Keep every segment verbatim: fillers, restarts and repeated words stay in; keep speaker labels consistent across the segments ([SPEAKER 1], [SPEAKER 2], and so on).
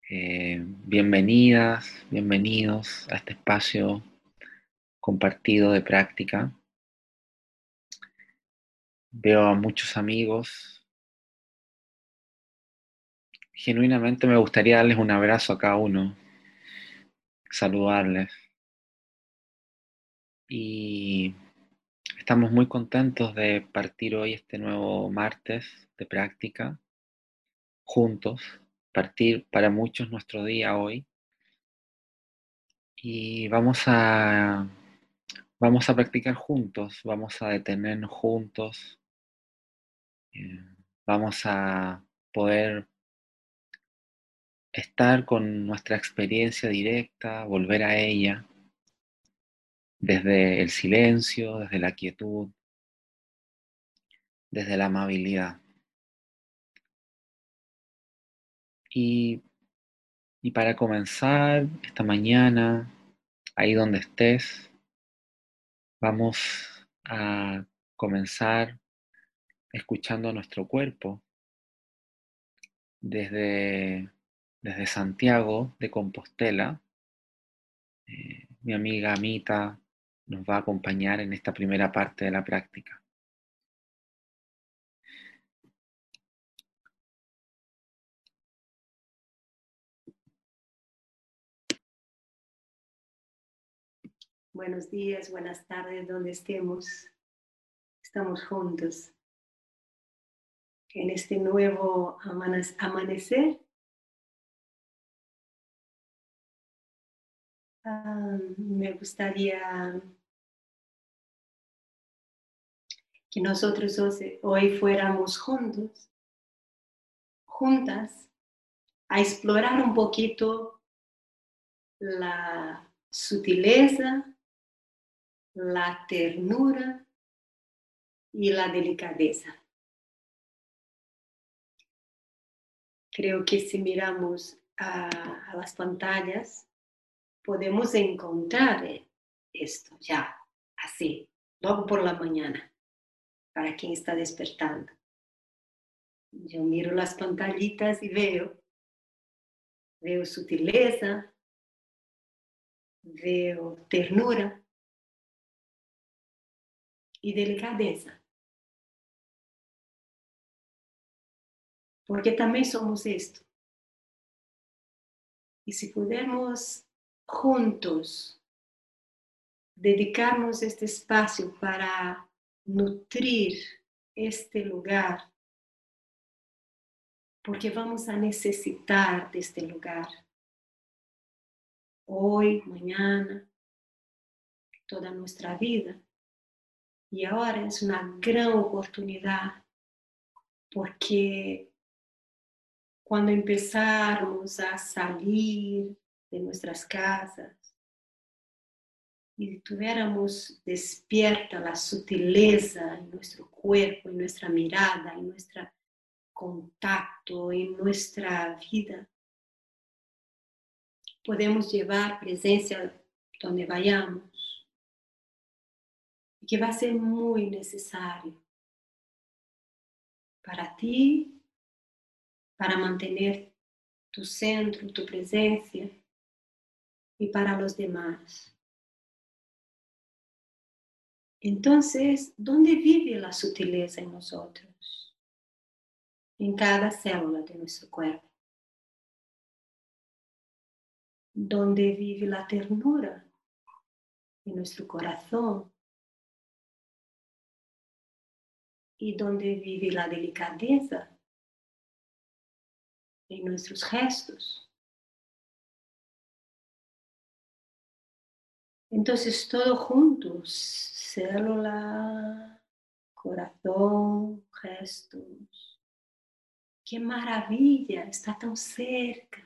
[SPEAKER 1] Eh, bienvenidas, bienvenidos a este espacio compartido de práctica. Veo a muchos amigos. Genuinamente me gustaría darles un abrazo a cada uno, saludarles. Y estamos muy contentos de partir hoy este nuevo martes de práctica juntos. Partir para muchos nuestro día hoy. Y vamos a, vamos a practicar juntos, vamos a detenernos juntos. eh, Vamos a poder estar con nuestra experiencia directa, volver a ella desde el silencio, desde la quietud, desde la amabilidad. Y, y para comenzar esta mañana, ahí donde estés, vamos a comenzar escuchando a nuestro cuerpo desde, desde Santiago de Compostela. Eh, mi amiga Amita nos va a acompañar en esta primera parte de la práctica.
[SPEAKER 2] Buenos días, buenas tardes, donde estemos. Estamos juntos en este nuevo amanecer. Ah, me gustaría que nosotros hoy fuéramos juntos, juntas, a explorar un poquito la sutileza, la ternura y la delicadeza. Creo que si miramos a, a las pantallas, podemos encontrar esto ya, así, logo por la mañana, para quien está despertando. Yo miro las pantallitas y veo, veo sutileza, veo ternura y delicadeza. Porque también somos esto. Y si pudermos juntos dedicarnos este espacio para nutrir este lugar, porque vamos a necesitar de este lugar. Hoy, mañana, toda nuestra vida. Y ahora es una gran oportunidad, porque cuando empezarmos a salir de nuestras casas y tuviéramos despierta la sutileza en nuestro cuerpo, en nuestra mirada, en nuestro contacto, en nuestra vida, podemos llevar presencia donde vayamos, y que va a ser muy necesario para ti, para mantener tu centro, tu presencia, y para los demás. Entonces, ¿dónde vive la sutileza en nosotros? En cada célula de nuestro cuerpo. ¿Dónde vive la ternura? En nuestro corazón. ¿Y dónde vive la delicadeza? En nuestros gestos. Entonces, todos juntos, célula, corazón, gestos. ¡Qué maravilla! Está tan cerca.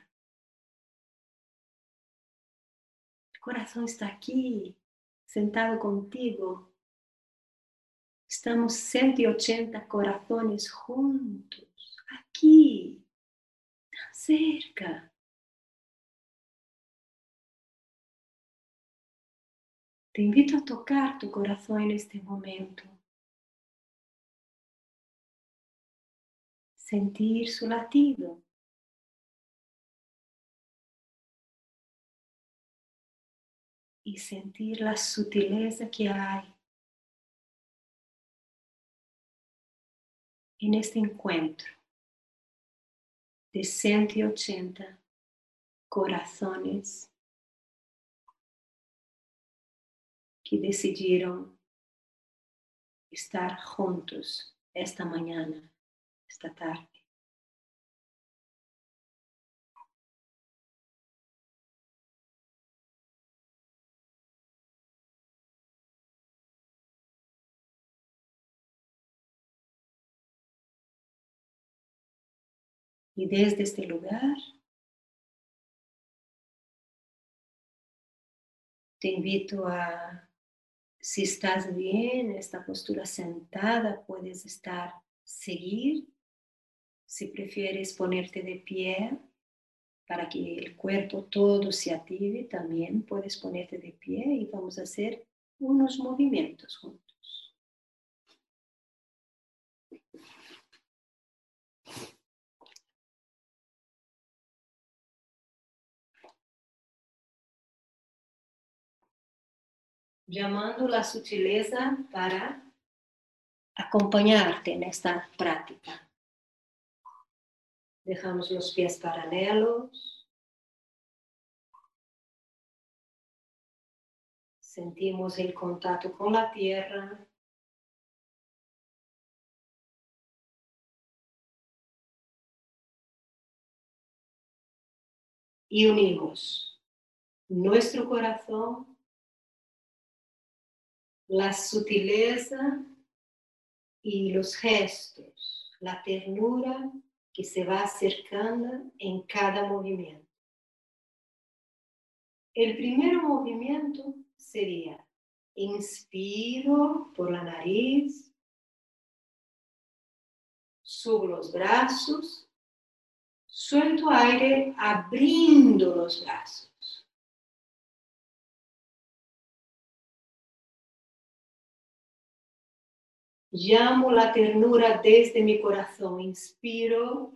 [SPEAKER 2] El corazón está aquí, sentado contigo. Estamos ciento ochenta corazones juntos, aquí, tan cerca. Te invito a tocar tu corazón en este momento. Sentir su latido. y sentir la sutileza que hay en este encuentro de ciento ochenta corazones que decidieron estar juntos esta mañana, esta tarde. Y desde este lugar te invito a, si estás bien en esta postura sentada, puedes estar, seguir. Si prefieres ponerte de pie para que el cuerpo todo se active, también puedes ponerte de pie y vamos a hacer unos movimientos juntos. Llamando la sutileza para acompañarte en esta práctica. Dejamos los pies paralelos. Sentimos el contacto con la tierra. Y unimos nuestro corazón, la sutileza y los gestos, la ternura que se va acercando en cada movimiento. El primer movimiento sería inspiro por la nariz, subo los brazos, suelto aire abriendo los brazos. Llamo la ternura desde mi corazón. Inspiro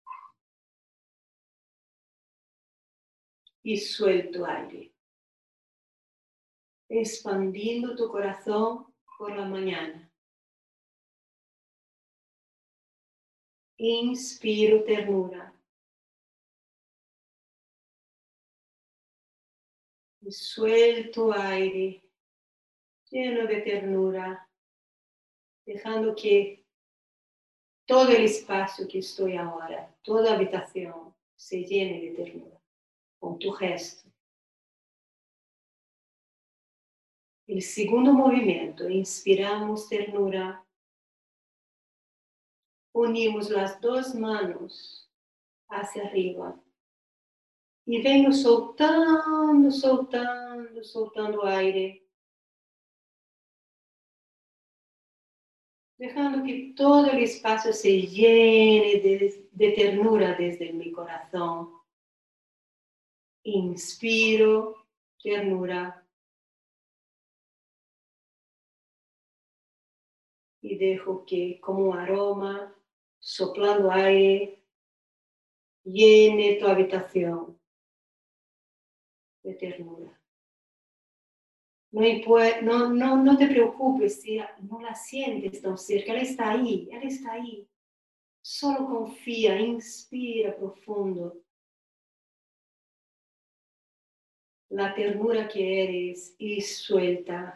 [SPEAKER 2] y suelto aire. Expandiendo tu corazón por la mañana. Inspiro ternura. Y suelto aire lleno de ternura, dejando que todo el espacio que estoy ahora, toda habitación, se llene de ternura con tu gesto. El segundo movimiento, inspiramos ternura, unimos las dos manos hacia arriba y vengo soltando, soltando, soltando aire, dejando que todo el espacio se llene de, de ternura desde mi corazón. Inspiro ternura y dejo que como aroma, soplando aire, llene tu habitación de ternura. No, no, no, no te preocupes si no la sientes tan cerca, ella está ahí, ella está ahí. Solo confía, inspira profundo la ternura que eres y suelta,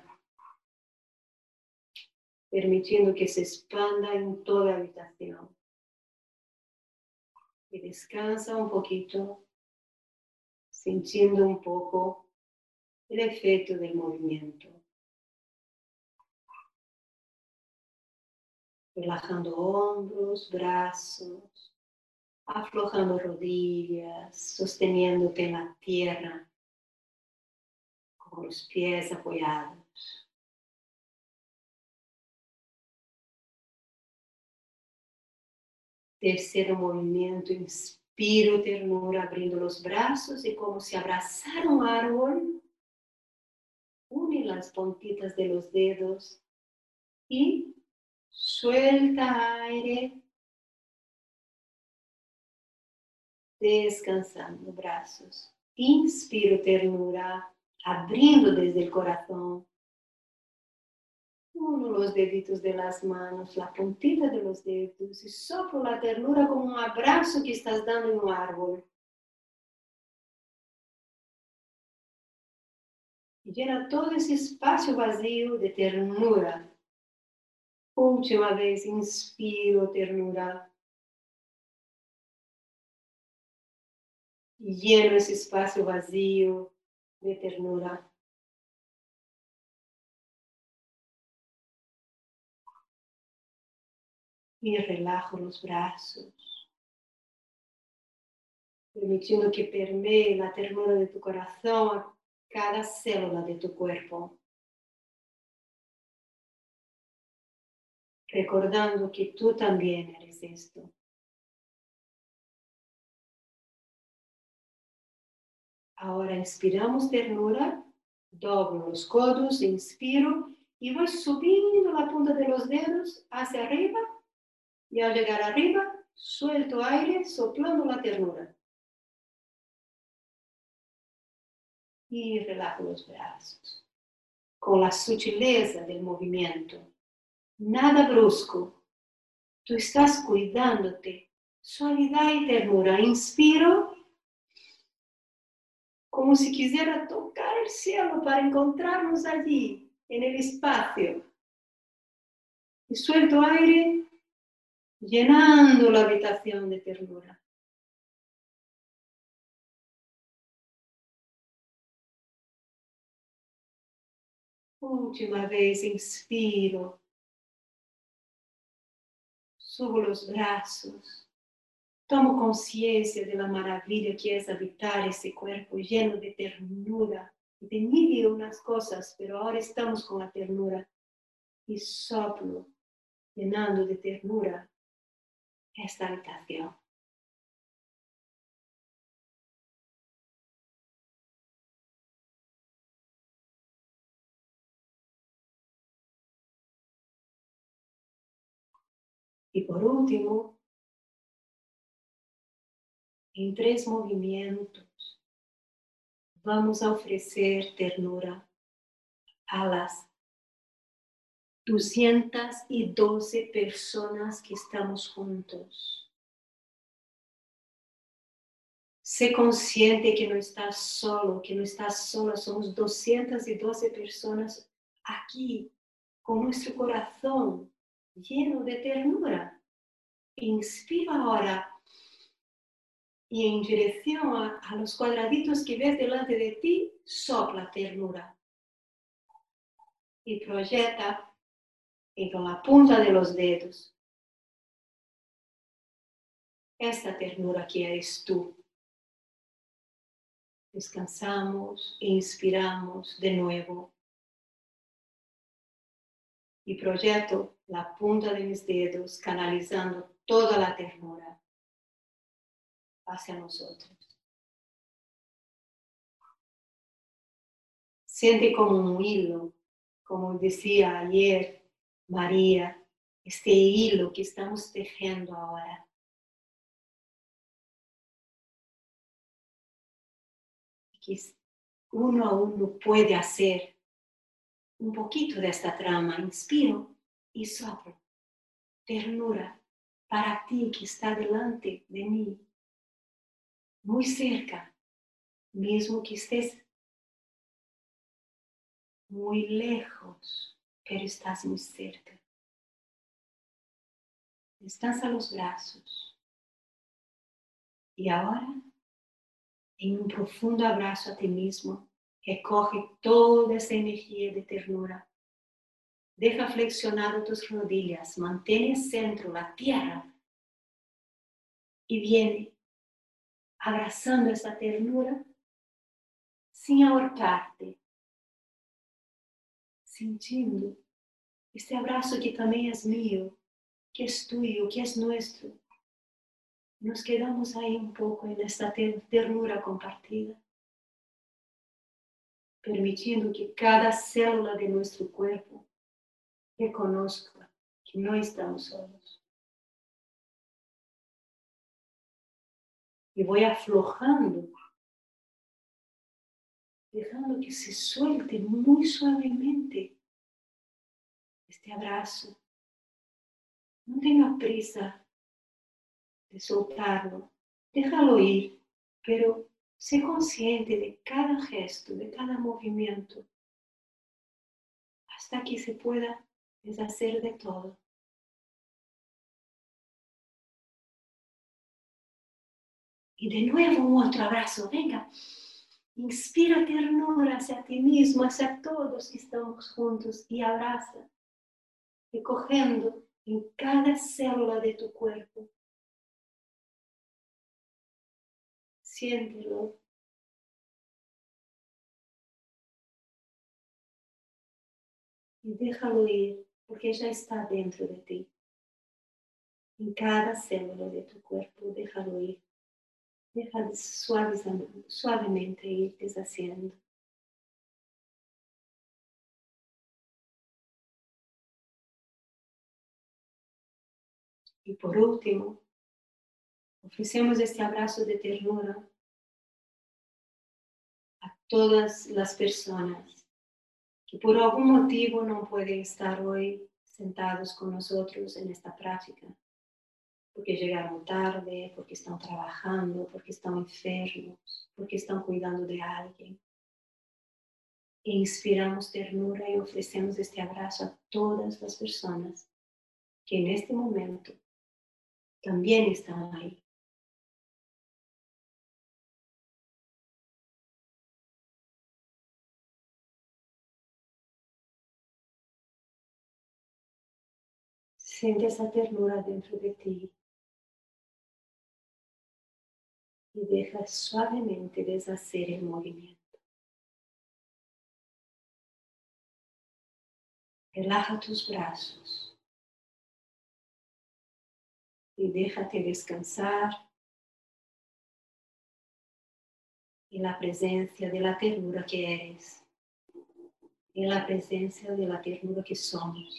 [SPEAKER 2] permitiendo que se expanda en toda la habitación. Y descansa un poquito, sintiendo un poco el efecto del movimiento. Relajando hombros, brazos, aflojando rodillas, sosteniéndote en la tierra con los pies apoyados. Tercer movimiento, inspiro ternura, abriendo los brazos y como si abrazara un árbol, une las puntitas de los dedos y suelta aire, descansando brazos. Inspiro ternura, abriendo desde el corazón. Uno los deditos de las manos, la puntita de los dedos y soplo la ternura como un abrazo que estás dando en un árbol. Y llena todo ese espacio vacío de ternura. Última vez, inspiro ternura. Y lleno ese espacio vacío de ternura. Y relajo los brazos, permitiendo que permee la ternura de tu corazón a cada célula de tu cuerpo. Recordando que tú también eres esto. Ahora inspiramos ternura, doblo los codos, inspiro y voy subiendo la punta de los dedos hacia arriba y al llegar arriba suelto aire soplando la ternura. Y relajo los brazos con la sutileza del movimiento. Nada brusco. Tú estás cuidándote. Suavidad y ternura. Inspiro como si quisiera tocar el cielo para encontrarnos allí, en el espacio. Y suelto aire, llenando la habitación de ternura. Última vez, inspiro. Subo los brazos. Tomo conciencia de la maravilla que es habitar ese cuerpo lleno de ternura. De mil y unas cosas, pero ahora estamos con la ternura. Y soplo, llenando de ternura esta habitación. Y por último, en tres movimientos, vamos a ofrecer ternura a las doscientas doce personas que estamos juntos. Sé consciente que no estás solo, que no estás sola. Somos doscientas doce personas aquí, con nuestro corazón lleno de ternura. Inspira ahora y en dirección a, a los cuadraditos que ves delante de ti, sopla ternura. Y proyecta y con la punta de los dedos esta ternura que eres tú. Descansamos e inspiramos de nuevo. Y proyecto la punta de mis dedos canalizando toda la ternura hacia nosotros. Siente como un hilo, como decía ayer María, este hilo que estamos tejiendo ahora. Que uno a uno puede hacer un poquito de esta trama. Inspiro y soplo. Ternura para ti que está delante de mí, muy cerca, mismo que estés muy lejos, pero estás muy cerca. Descansa los brazos. Y ahora, en un profundo abrazo a ti mismo, recoge toda esa energía de ternura. Deja flexionado tus rodillas, mantén el centro, la tierra, y viene abrazando esa ternura sin ahorcarte, sintiendo este abrazo que también es mío, que es tuyo, que es nuestro. Nos quedamos ahí un poco en esta ternura compartida, permitiendo que cada célula de nuestro cuerpo reconozca que no estamos solos. Y voy aflojando dejando que se suelte muy suavemente este abrazo. No tenga prisa de soltarlo, déjalo ir, pero sé consciente de cada gesto, de cada movimiento, hasta que se pueda deshacer de todo. Y de nuevo un otro abrazo, venga. Inspira ternura hacia ti mismo, hacia todos que estamos juntos y abraza, recogiendo en cada célula de tu cuerpo. Siéntelo. Y déjalo ir, porque ya está dentro de ti. En cada célula de tu cuerpo, déjalo ir. Deja suavemente ir deshaciendo. Y por último, ofrecemos este abrazo de ternura a todas las personas que por algún motivo no pueden estar hoy sentados con nosotros en esta práctica, porque llegaron tarde, porque están trabajando, porque están enfermos, porque están cuidando de alguien. E inspiramos ternura y ofrecemos este abrazo a todas las personas que en este momento también están ahí. Siente esa ternura dentro de ti y deja suavemente deshacer el movimiento. Relaja tus brazos y déjate descansar en la presencia de la ternura que eres, en la presencia de la ternura que somos.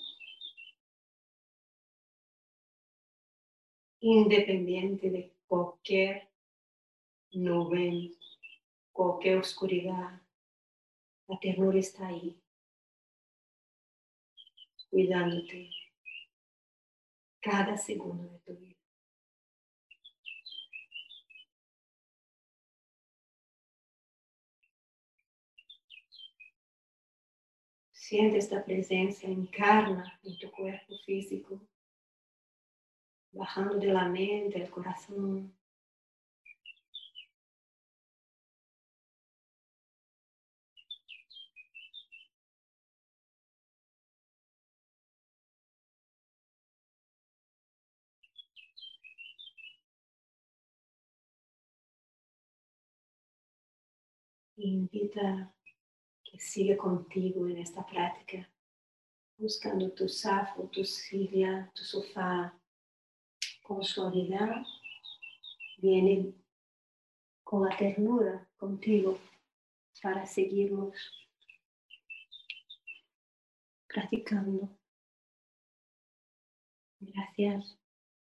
[SPEAKER 2] Independiente de cualquier nube, cualquier oscuridad, la ternura está ahí, cuidándote cada segundo de tu vida. Siente esta presencia, encarna en tu cuerpo físico, bajando de la mente al corazón. Invita que siga contigo en esta práctica, buscando tu safo, tu silla, tu sofá, con suavidad. Viene con la ternura contigo para seguirnos practicando. Gracias.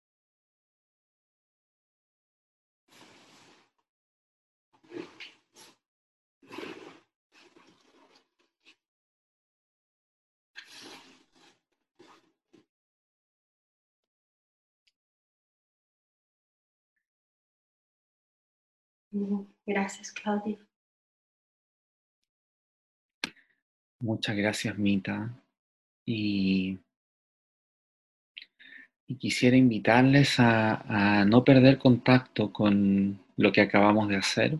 [SPEAKER 2] Gracias, Claudia.
[SPEAKER 1] Muchas gracias, Mita. Y, y quisiera invitarles a, a no perder contacto con lo que acabamos de hacer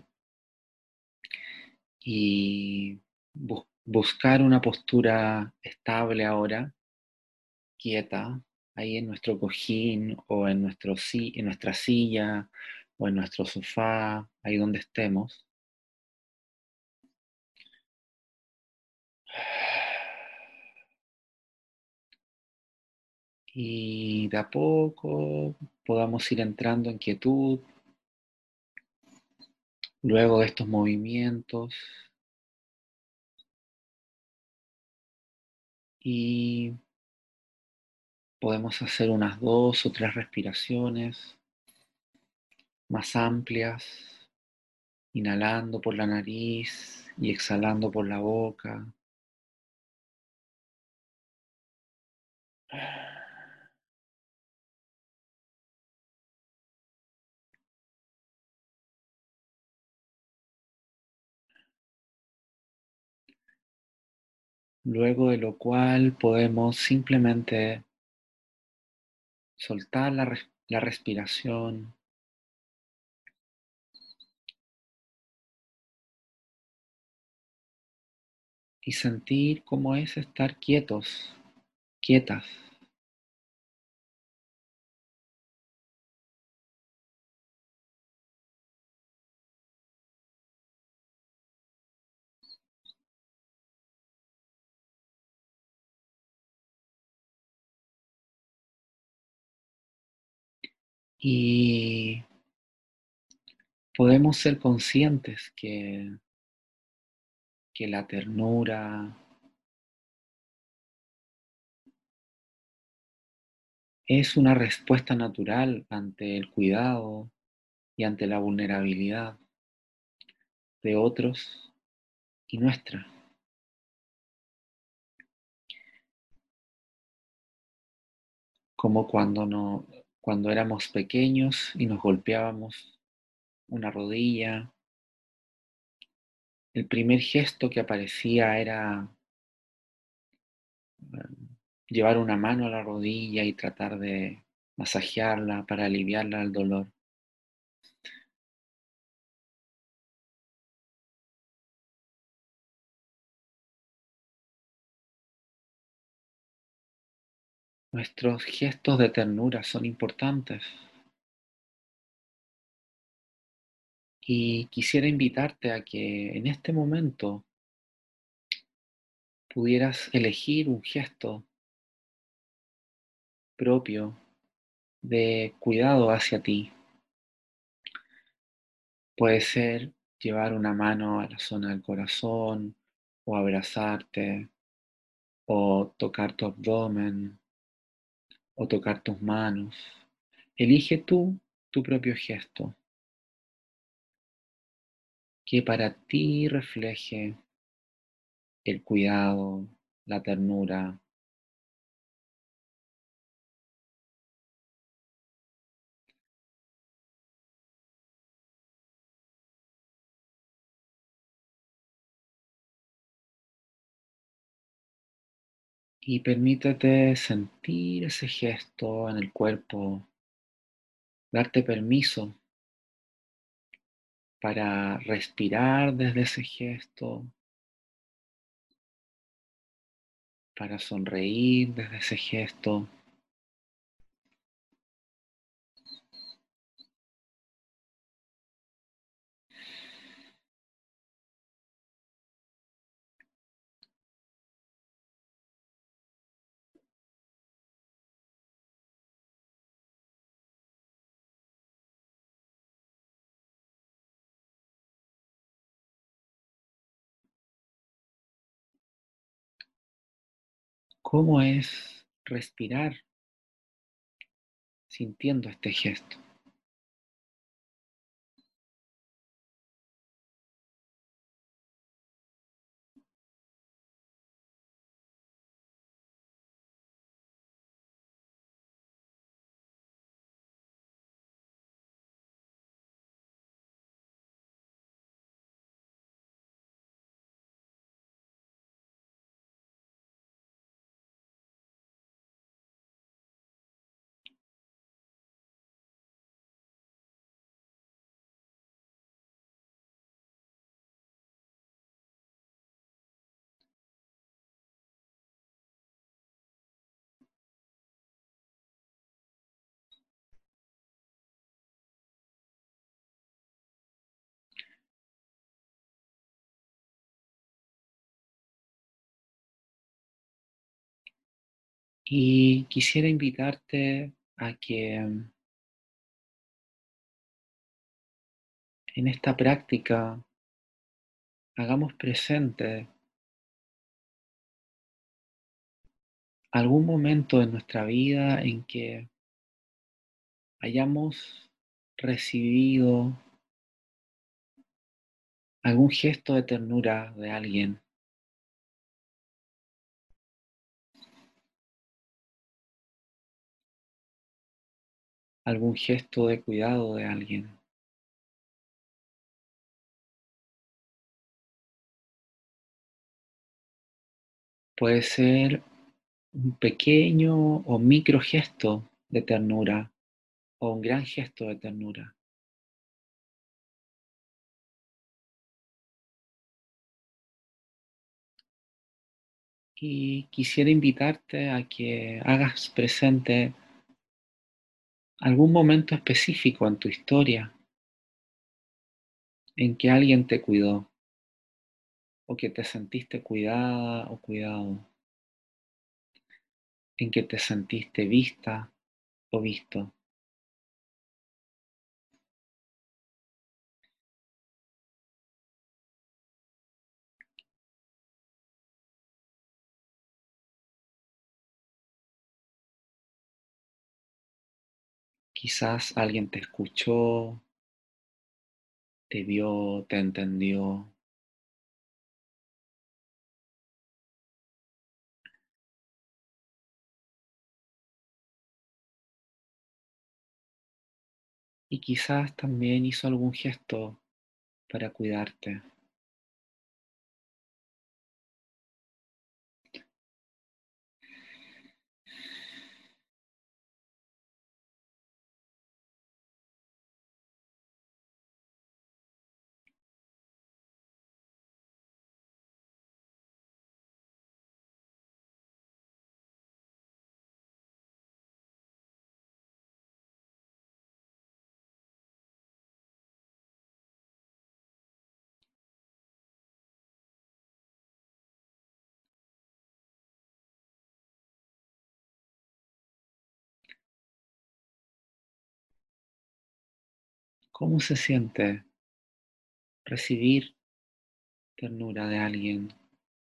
[SPEAKER 1] y bu- buscar una postura estable ahora, quieta, ahí en nuestro cojín o en, nuestro, si- en nuestra silla o en nuestro sofá, ahí donde estemos. Y de a poco podamos ir entrando en quietud luego de estos movimientos y podemos hacer unas dos o tres respiraciones más amplias, inhalando por la nariz y exhalando por la boca. Luego de lo cual podemos simplemente soltar la, res- la respiración y sentir cómo es estar quietos, quietas. Y podemos ser conscientes que, que la ternura es una respuesta natural ante el cuidado y ante la vulnerabilidad de otros y nuestra. Como cuando, no, cuando éramos pequeños y nos golpeábamos una rodilla, el primer gesto que aparecía era eh, llevar una mano a la rodilla y tratar de masajearla para aliviarla el dolor. Nuestros gestos de ternura son importantes y quisiera invitarte a que en este momento pudieras elegir un gesto propio de cuidado hacia ti. Puede ser llevar una mano a la zona del corazón o abrazarte o tocar tu abdomen o tocar tus manos. Elige tú tu propio gesto que para ti refleje el cuidado, la ternura. Y permítete sentir ese gesto en el cuerpo, darte permiso para respirar desde ese gesto, para sonreír desde ese gesto. ¿Cómo es respirar sintiendo este gesto? Y quisiera invitarte a que en esta práctica hagamos presente algún momento en nuestra vida en que hayamos recibido algún gesto de ternura de alguien, algún gesto de cuidado de alguien. Puede ser un pequeño o micro gesto de ternura o un gran gesto de ternura. Y quisiera invitarte a que hagas presente algún momento específico en tu historia en que alguien te cuidó o que te sentiste cuidada o cuidado, en que te sentiste vista o visto. Quizás alguien te escuchó, te vio, te entendió. Y quizás también hizo algún gesto para cuidarte. ¿Cómo se siente recibir ternura de alguien?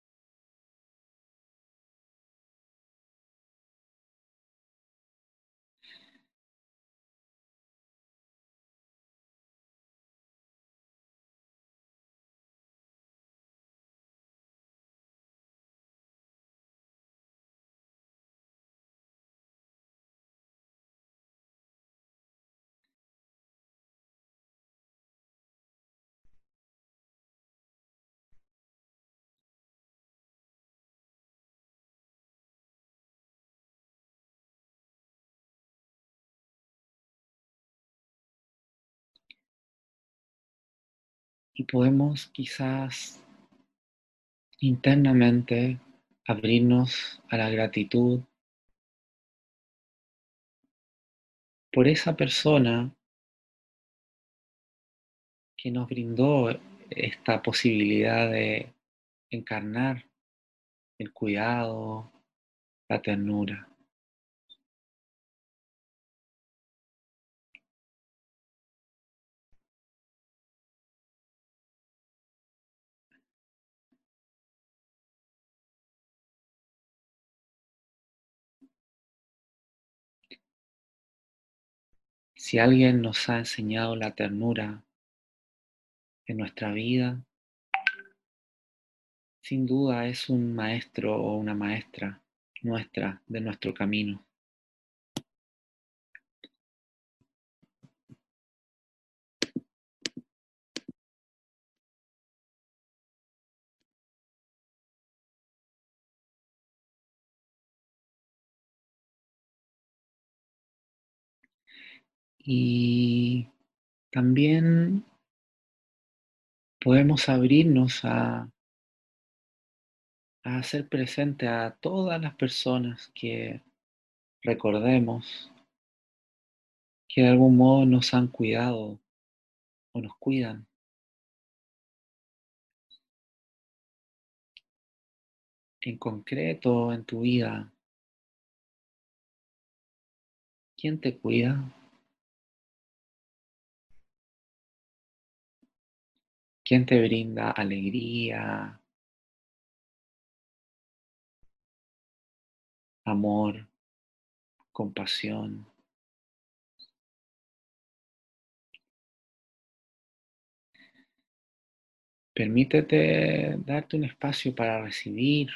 [SPEAKER 1] Y podemos quizás internamente abrirnos a la gratitud por esa persona que nos brindó esta posibilidad de encarnar el cuidado, la ternura. Si alguien nos ha enseñado la ternura en nuestra vida, sin duda es un maestro o una maestra nuestra, de nuestro camino. Y también podemos abrirnos a, a hacer presente a todas las personas que recordemos que de algún modo nos han cuidado o nos cuidan. En concreto, en tu vida, ¿quién te cuida? ¿Quién te brinda alegría, amor, compasión? Permítete darte un espacio para recibir,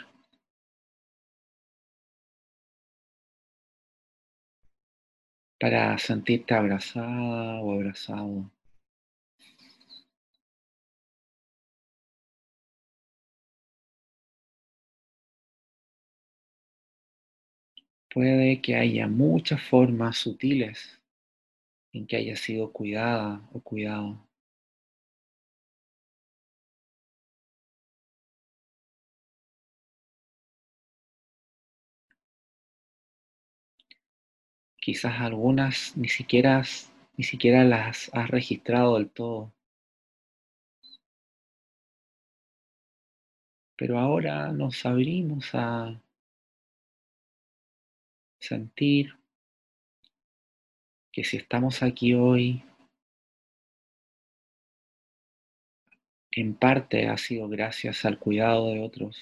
[SPEAKER 1] para sentirte abrazada o abrazado. Puede que haya muchas formas sutiles en que haya sido cuidada o cuidado. Quizás algunas ni siquiera, has- ni siquiera las has registrado del todo, pero ahora nos abrimos a sentir que si estamos aquí hoy, en parte ha sido gracias al cuidado de otros.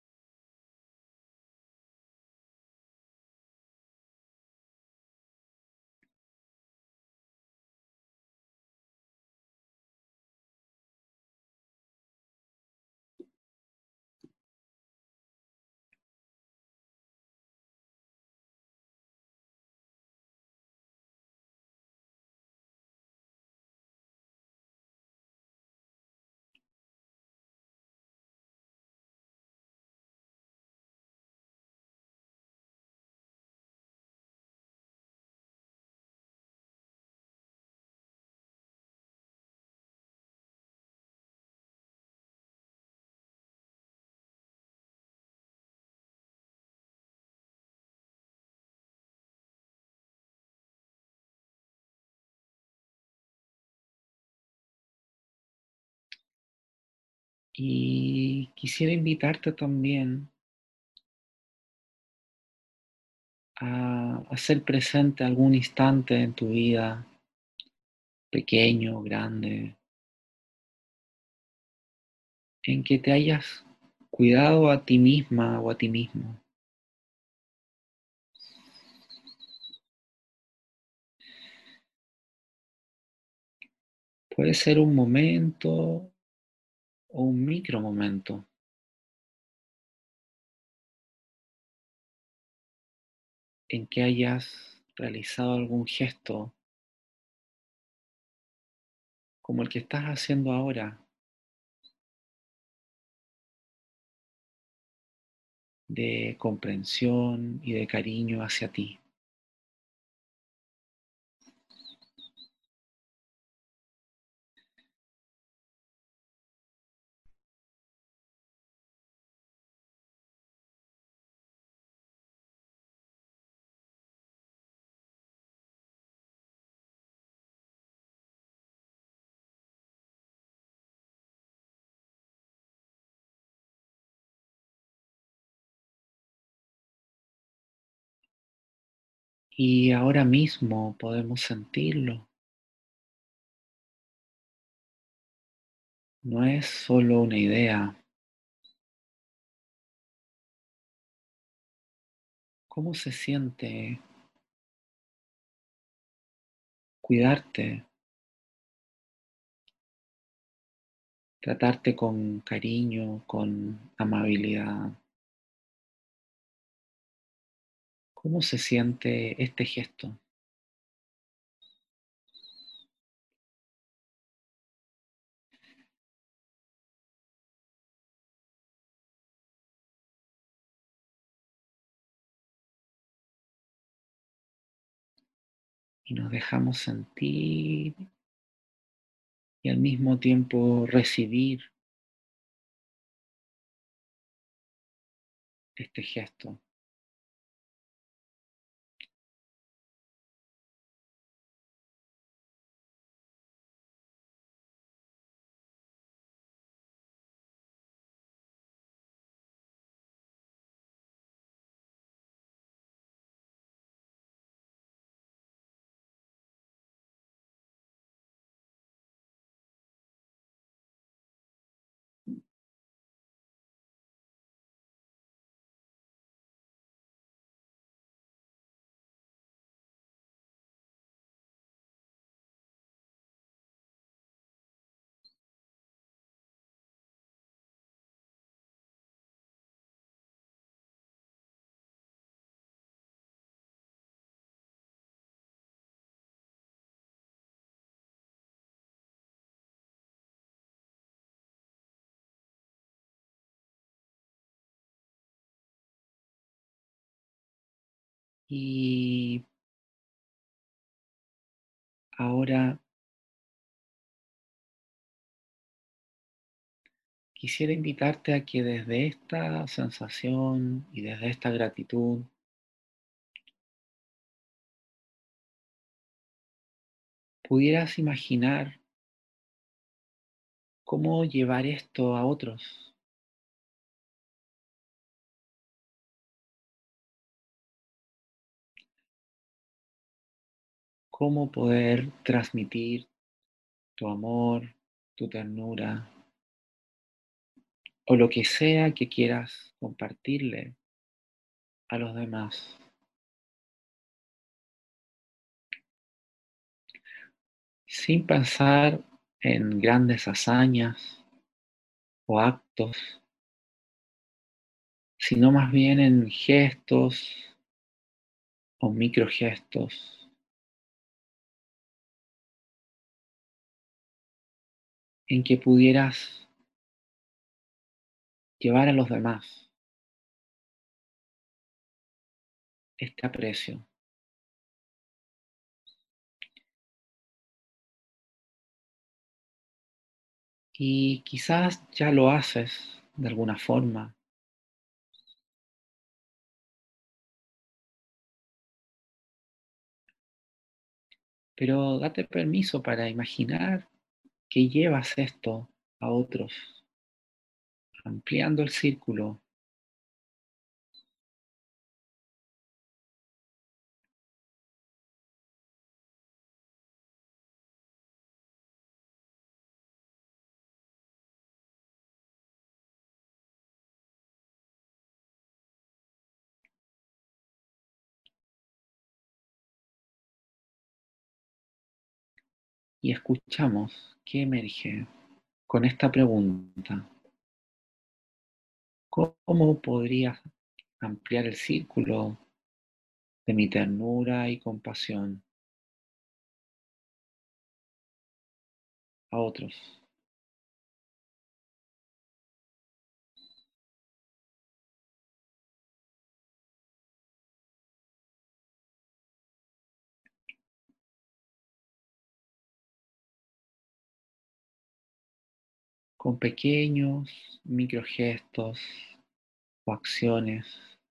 [SPEAKER 1] Y quisiera invitarte también a hacer presente algún instante en tu vida, pequeño, grande, en que te hayas cuidado a ti misma o a ti mismo. Puede ser un momento o un micro momento en que hayas realizado algún gesto como el que estás haciendo ahora, de comprensión y de cariño hacia ti. Y ahora mismo podemos sentirlo. No es solo una idea. ¿Cómo se siente cuidarte, tratarte con cariño, con amabilidad? ¿Cómo se siente este gesto? Y nos dejamos sentir y al mismo tiempo recibir este gesto. Y ahora quisiera invitarte a que desde esta sensación y desde esta gratitud pudieras imaginar cómo llevar esto a otros, cómo poder transmitir tu amor, tu ternura o lo que sea que quieras compartirle a los demás, sin pensar en grandes hazañas o actos, sino más bien en gestos o microgestos en que pudieras llevar a los demás este aprecio. Y quizás ya lo haces de alguna forma, pero date permiso para imaginar que llevas esto a otros, ampliando el círculo y escuchamos qué emerge con esta pregunta. ¿Cómo podrías ampliar el círculo de mi ternura y compasión a otros? Con pequeños microgestos o acciones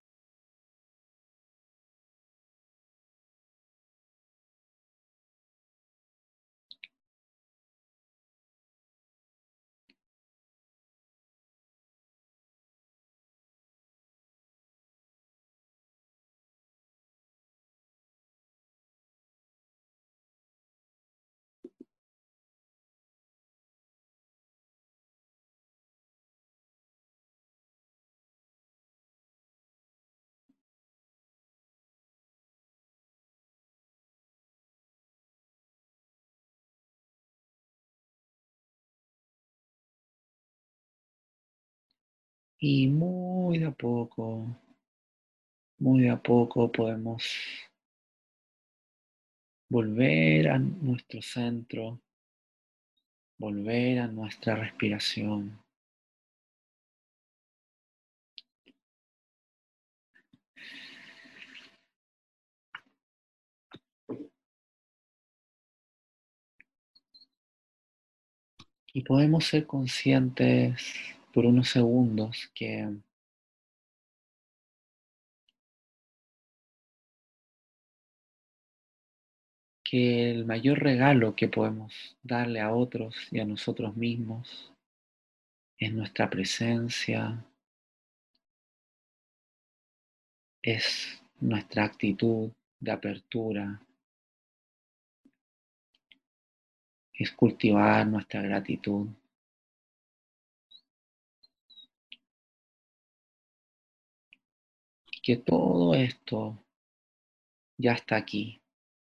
[SPEAKER 1] y muy de a poco, muy de a poco podemos volver a nuestro centro, volver a nuestra respiración. Y podemos ser conscientes por unos segundos que, que el mayor regalo que podemos darle a otros y a nosotros mismos es nuestra presencia, es nuestra actitud de apertura, es cultivar nuestra gratitud. Que todo esto ya está aquí.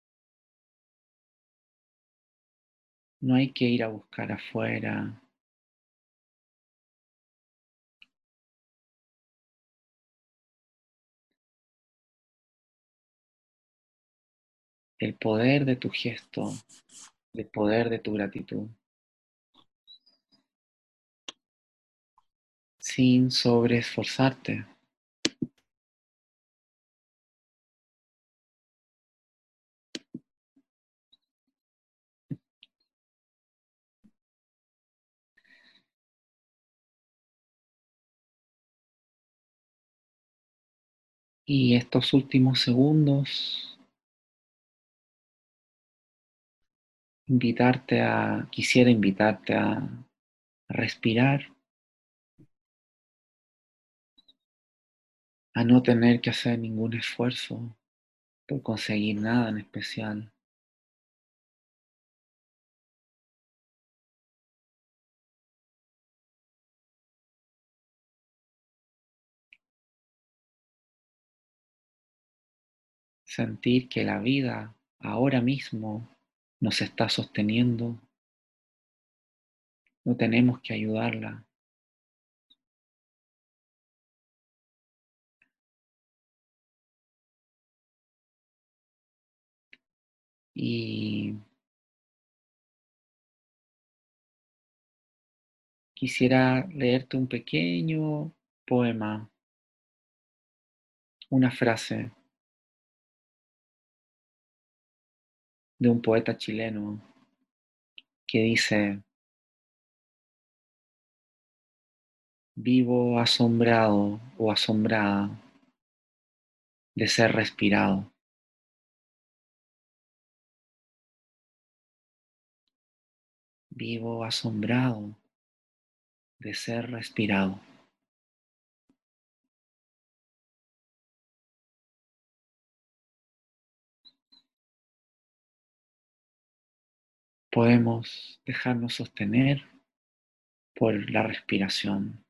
[SPEAKER 1] No hay que ir a buscar afuera. El poder de tu gesto, el poder de tu gratitud, sin sobreesforzarte. Y estos últimos segundos, invitarte a, quisiera invitarte a, a respirar, a no tener que hacer ningún esfuerzo por conseguir nada en especial. Sentir que la vida ahora mismo nos está sosteniendo, no tenemos que ayudarla. Y quisiera leerte un pequeño poema, una frase de un poeta chileno que dice: vivo asombrado o asombrada de ser respirado. Vivo asombrado de ser respirado. Podemos dejarnos sostener por la respiración.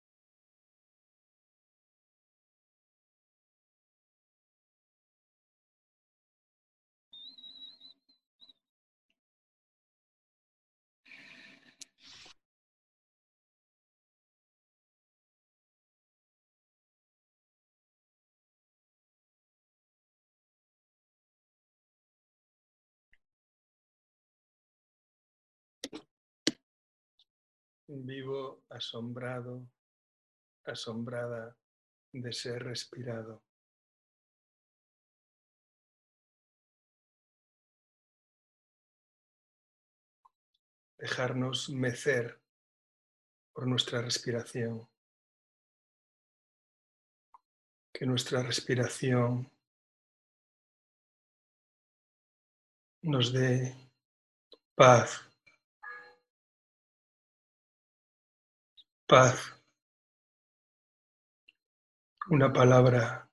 [SPEAKER 3] Vivo asombrado, asombrada de ser respirado. Dejarnos mecer por nuestra respiración. Que nuestra respiración nos dé paz, paz, una palabra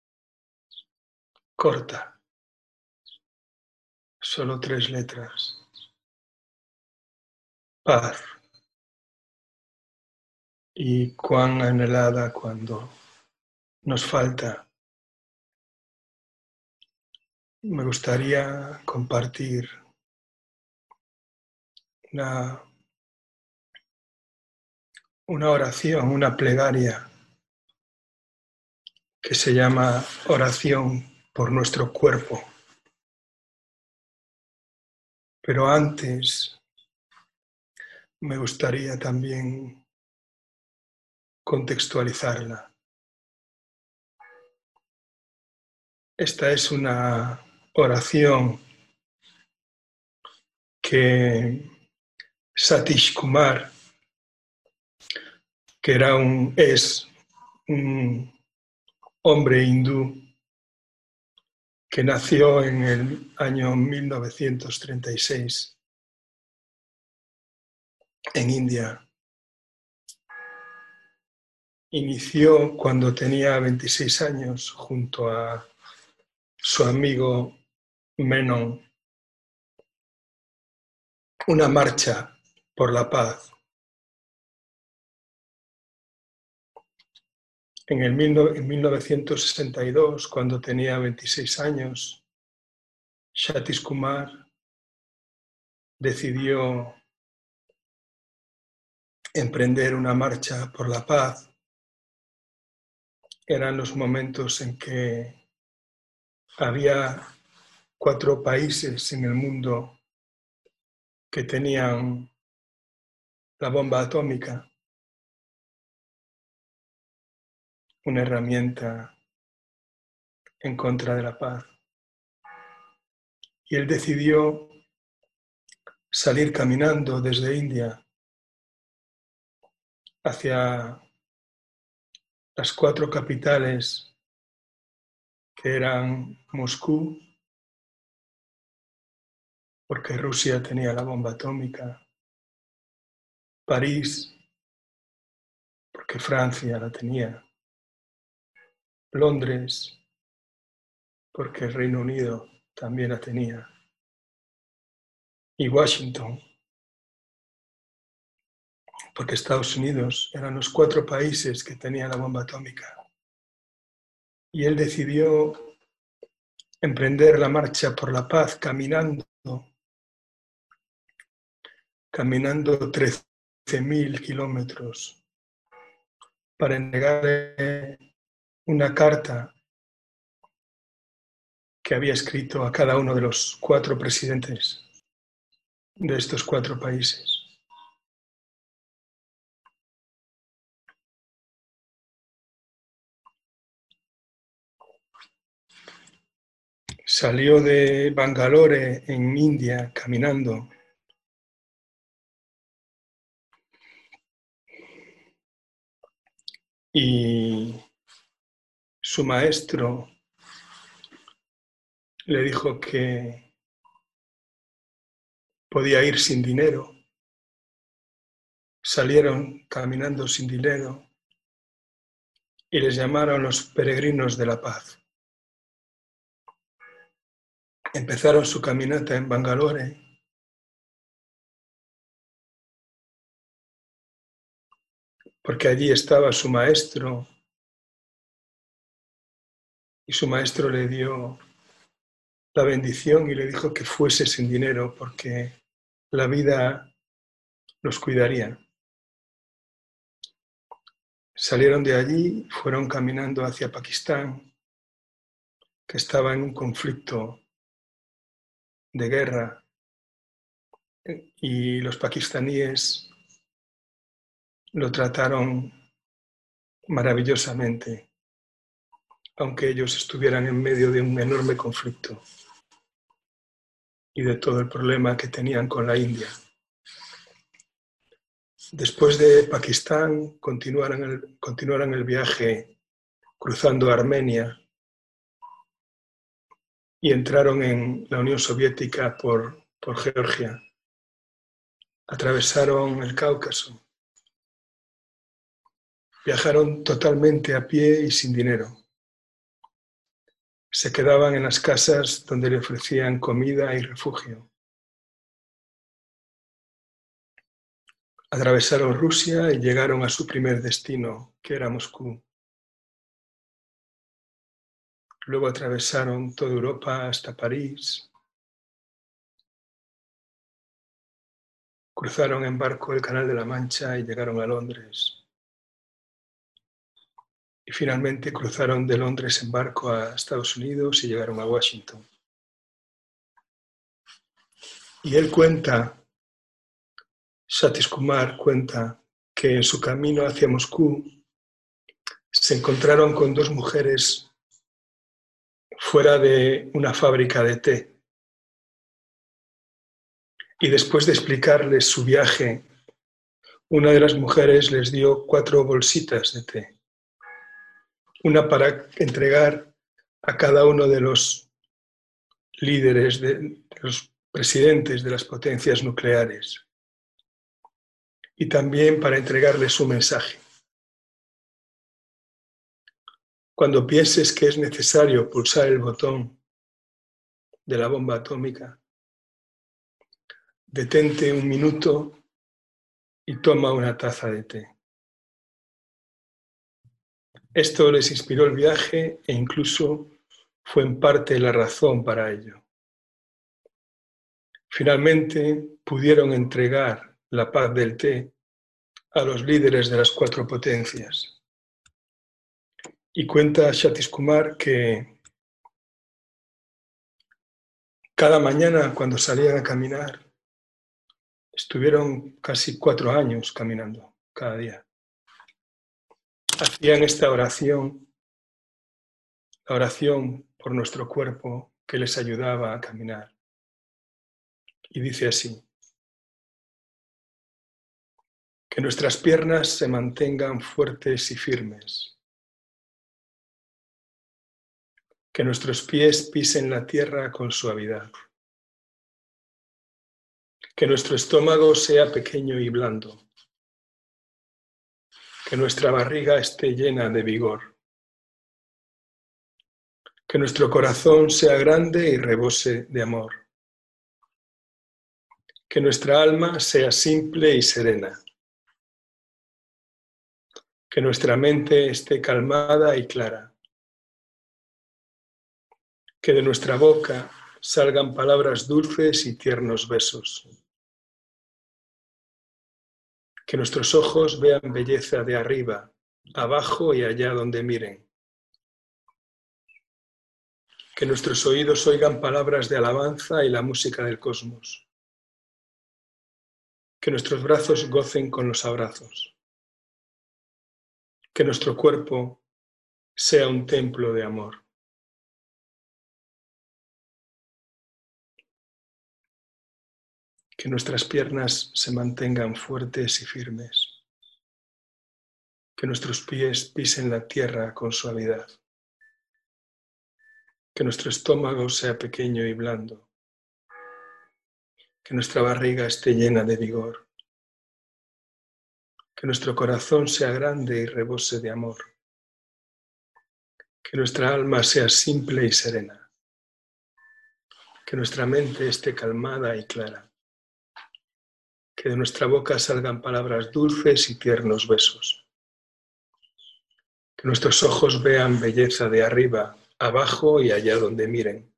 [SPEAKER 3] corta, solo tres letras, paz, y cuán anhelada cuando nos falta. Me gustaría compartir una, una oración, una plegaria que se llama oración por nuestro cuerpo. Pero antes me gustaría también contextualizarla. Esta es una oración que Satish Kumar, que era un, es un hombre hindú que nació en el año mil novecientos treinta y seis en India. Inició cuando tenía veintiséis años junto a su amigo Menon una marcha por la paz. En el en mil novecientos sesenta y dos, cuando tenía veintiséis años, Satish Kumar decidió emprender una marcha por la paz. Eran los momentos en que había cuatro países en el mundo que tenían la bomba atómica, una herramienta en contra de la paz. Y él decidió salir caminando desde India hacia las cuatro capitales que eran Moscú, porque Rusia tenía la bomba atómica, París, porque Francia la tenía, Londres, porque el Reino Unido también la tenía, y Washington, porque Estados Unidos eran los cuatro países que tenían la bomba atómica. Y él decidió emprender la marcha por la paz caminando, caminando trece mil kilómetros para entregarle una carta que había escrito a cada uno de los cuatro presidentes de estos cuatro países. Salió de Bangalore, en India, caminando. Y su maestro le dijo que podía ir sin dinero. Salieron caminando sin dinero y les llamaron los peregrinos de la paz. Empezaron su caminata en Bangalore porque allí estaba su maestro y su maestro le dio la bendición y le dijo que fuese sin dinero porque la vida los cuidaría. Salieron de allí, fueron caminando hacia Pakistán, que estaba en un conflicto de guerra, y los pakistaníes lo trataron maravillosamente, aunque ellos estuvieran en medio de un enorme conflicto y de todo el problema que tenían con la India. Después de Pakistán, continuaron el, continuaron el viaje cruzando Armenia y entraron en la Unión Soviética por, por Georgia. Atravesaron el Cáucaso. Viajaron totalmente a pie y sin dinero. Se quedaban en las casas donde le ofrecían comida y refugio. Atravesaron Rusia y llegaron a su primer destino, que era Moscú. Luego atravesaron toda Europa hasta París. Cruzaron en barco el Canal de la Mancha y llegaron a Londres. Y finalmente cruzaron de Londres en barco a Estados Unidos y llegaron a Washington. Y él cuenta, Satish Kumar cuenta, que en su camino hacia Moscú se encontraron con dos mujeres fuera de una fábrica de té. Y después de explicarles su viaje, una de las mujeres les dio cuatro bolsitas de té. Una para entregar a cada uno de los líderes, de, de los presidentes de las potencias nucleares. Y también para entregarles su mensaje. Cuando pienses que es necesario pulsar el botón de la bomba atómica, detente un minuto y toma una taza de té. Esto les inspiró el viaje e incluso fue en parte la razón para ello. Finalmente pudieron entregar la paz del té a los líderes de las cuatro potencias. Y cuenta Satish Kumar que cada mañana cuando salían a caminar, estuvieron casi cuatro años caminando cada día. Hacían esta oración, la oración por nuestro cuerpo que les ayudaba a caminar. Y dice así: que nuestras piernas se mantengan fuertes y firmes, Que nuestros pies pisen la tierra con suavidad. Que nuestro estómago sea pequeño y blando. Que nuestra barriga esté llena de vigor. Que nuestro corazón sea grande y rebose de amor. Que nuestra alma sea simple y serena. Que nuestra mente esté calmada y clara. Que de nuestra boca salgan palabras dulces y tiernos besos. Que nuestros ojos vean belleza de arriba, abajo y allá donde miren. Que nuestros oídos oigan palabras de alabanza y la música del cosmos. Que nuestros brazos gocen con los abrazos. Que nuestro cuerpo sea un templo de amor. Que nuestras piernas se mantengan fuertes y firmes. Que nuestros pies pisen la tierra con suavidad. Que nuestro estómago sea pequeño y blando. Que nuestra barriga esté llena de vigor. Que nuestro corazón sea grande y rebose de amor. Que nuestra alma sea simple y serena. Que nuestra mente esté calmada y clara. Que de nuestra boca salgan palabras dulces y tiernos besos. Que nuestros ojos vean belleza de arriba, abajo y allá donde miren.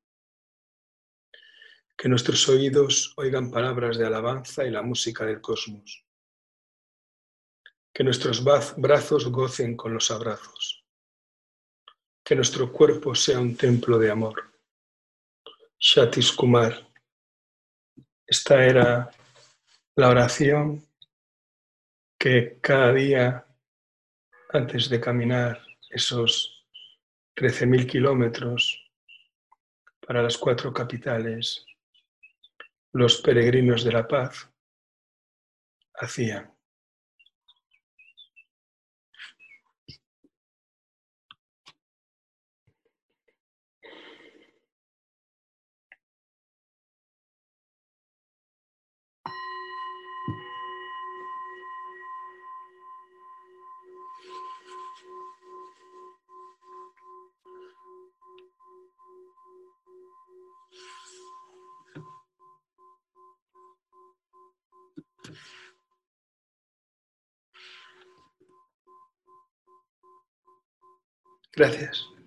[SPEAKER 3] Que nuestros oídos oigan palabras de alabanza y la música del cosmos. Que nuestros brazos gocen con los abrazos. Que nuestro cuerpo sea un templo de amor. Satish Kumar. Esta era la oración que cada día, antes de caminar esos trece mil kilómetros para las cuatro capitales, los peregrinos de la paz hacían. Gracias.